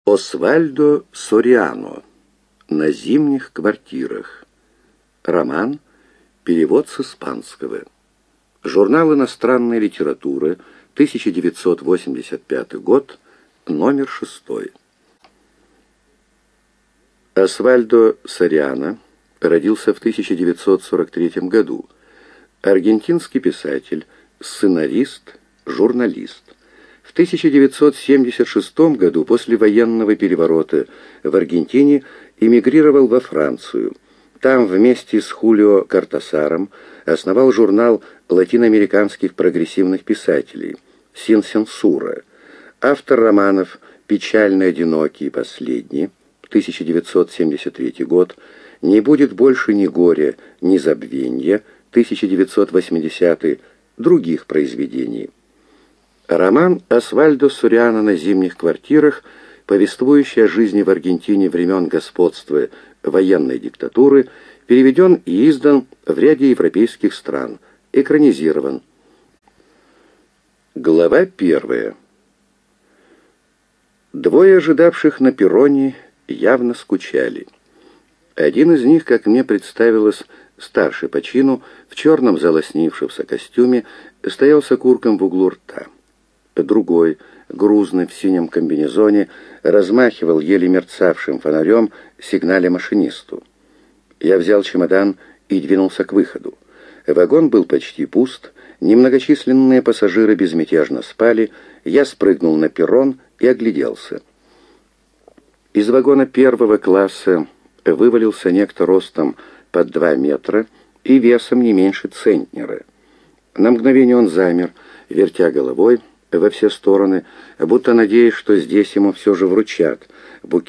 Освальдо Сориано. На зимних квартирах. Роман. Перевод с испанского. Журнал иностранной литературы. 1985 год. Номер 6. Освальдо Сориано родился в 1943 году. Аргентинский писатель, сценарист, журналист. В 1976 году после военного переворота в Аргентине эмигрировал во Францию. Там вместе с Хулио Кортасаром основал журнал латиноамериканских прогрессивных писателей «Син Сенсура». Автор романов «Печально одинокий последний» 1973 год, «Не будет больше ни горя, ни забвенья» 1980, других произведений. Роман Освальдо Сориано «На зимних квартирах», повествующий о жизни в Аргентине времен господства военной диктатуры, переведен и издан в ряде европейских стран, экранизирован. Глава 1. Двое ожидавших на перроне явно скучали. Один из них, как мне представилось, старший по чину, в черном залоснившемся костюме, стоял с окурком в углу рта. Другой, грузный в синем комбинезоне, размахивал еле мерцавшим фонарем, сигналя машинисту. Я взял чемодан и двинулся к выходу. Вагон был почти пуст, немногочисленные пассажиры безмятежно спали, я спрыгнул на перрон и огляделся. Из вагона первого класса вывалился некто ростом под 2 метра и весом не меньше центнера. На мгновение он замер, вертя головой во все стороны, будто надеясь, что здесь ему все же вручат букет